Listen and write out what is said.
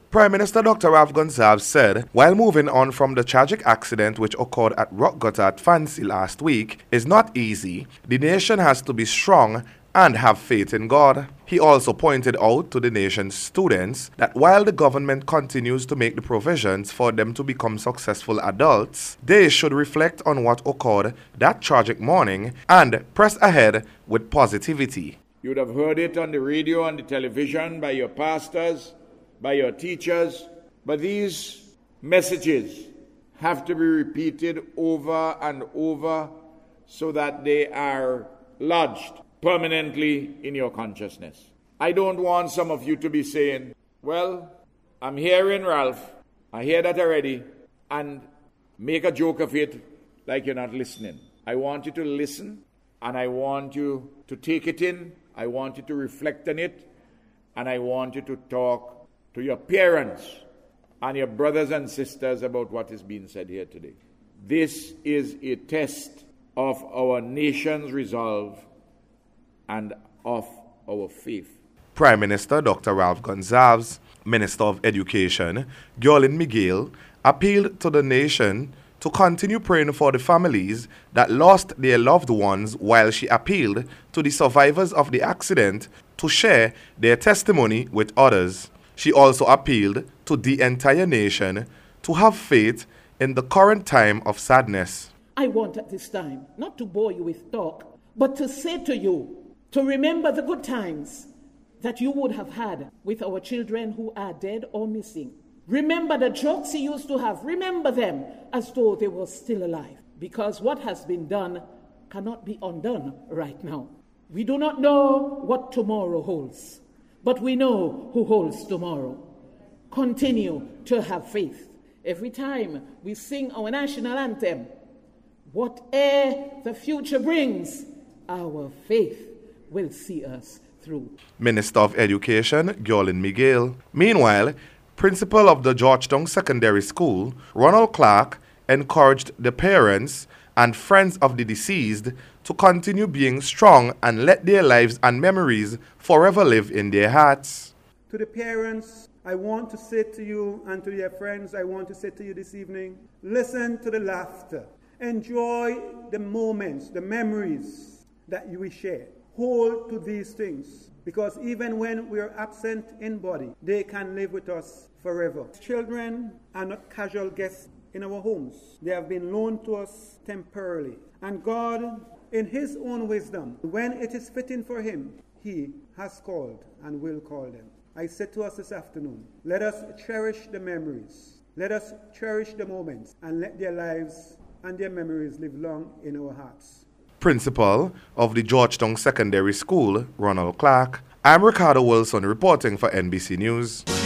Prime Minister Dr. Ralph Gonsalves said, while moving on from the tragic accident which occurred at Rock Gutter at Fancy last week is not easy, the nation has to be strong and have faith in God. He also pointed out to the nation's students that while the government continues to make the provisions for them to become successful adults, they should reflect on what occurred that tragic morning and press ahead with positivity. You would have heard it on the radio, on the television, by your pastors, by your teachers, but these messages have to be repeated over and over so that they are lodged permanently in your consciousness. I don't want some of you to be saying, well, I'm hearing Ralph, I hear that already, and make a joke of it like you're not listening. I want you to listen, and I want you to take it in, I want you to reflect on it, and I want you to talk to your parents and your brothers and sisters about what is being said here today. This is a test of our nation's resolve and of our faith. Prime Minister Dr. Ralph Gonsalves, Minister of Education, Gurlin Miguel, appealed to the nation to continue praying for the families that lost their loved ones, while she appealed to the survivors of the accident to share their testimony with others. She also appealed to the entire nation to have faith in the current time of sadness. I want at this time not to bore you with talk, but to say to you, to remember the good times that you would have had with our children who are dead or missing. Remember the jokes you used to have. Remember them as though they were still alive. Because what has been done cannot be undone right now. We do not know what tomorrow holds, but we know who holds tomorrow. Continue to have faith. Every time we sing our national anthem, whatever the future brings, our faith will see us through. Minister of Education, Gurlin Miguel. Meanwhile, Principal of the Georgetown Secondary School, Ronald Clark, encouraged the parents and friends of the deceased to continue being strong and let their lives and memories forever live in their hearts. To the parents, I want to say to you, and to your friends, I want to say to you this evening, listen to the laughter. Enjoy the moments, the memories that you will share. Hold to these things, because even when we are absent in body, they can live with us forever. Children are not casual guests in our homes. They have been loaned to us temporarily. And God, in His own wisdom, when it is fitting for Him, He has called and will call them. I said to us this afternoon, let us cherish the memories. Let us cherish the moments and let their lives and their memories live long in our hearts. Principal of the Georgetown Secondary School, Ronald Clark. I'm Ricardo Wilson reporting for NBC News.